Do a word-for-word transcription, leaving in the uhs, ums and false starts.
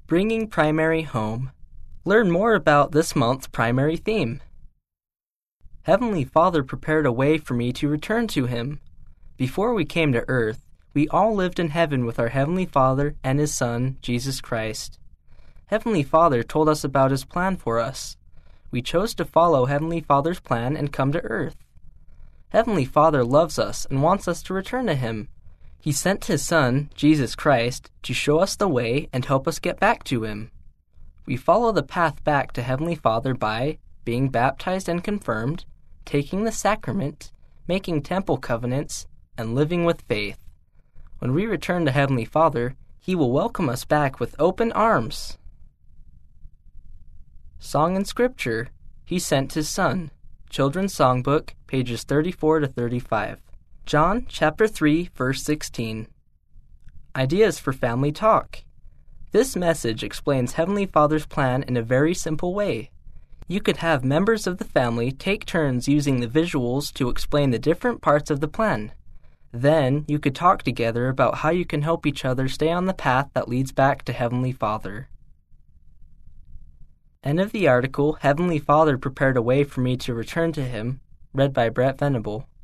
Bringing Primary Home. Learn more about this month's primary theme. Heavenly Father prepared a way for me to return to Him. Before we came to earth, we all lived in heaven with our Heavenly Father and His Son, Jesus Christ. Heavenly Father told us about His plan for us. We chose to follow Heavenly Father's plan and come to earth. Heavenly Father loves us and wants us to return to Him. He sent His Son, Jesus Christ, to show us the way and help us get back to Him. We follow the path back to Heavenly Father by being baptized and confirmed, taking the sacrament, making temple covenants, and living with faith. When we return to Heavenly Father, He will welcome us back with open arms. Song and Scripture. He Sent His Son. Children's Songbook, pages thirty-four to thirty-five. John chapter three, verse sixteen. Ideas for Family Talk. This message explains Heavenly Father's plan in a very simple way. You could have members of the family take turns using the visuals to explain the different parts of the plan. Then you could talk together about how you can help each other stay on the path that leads back to Heavenly Father. End of the article, Heavenly Father Prepared a Way for Me to Return to Him, read by Brett Venable.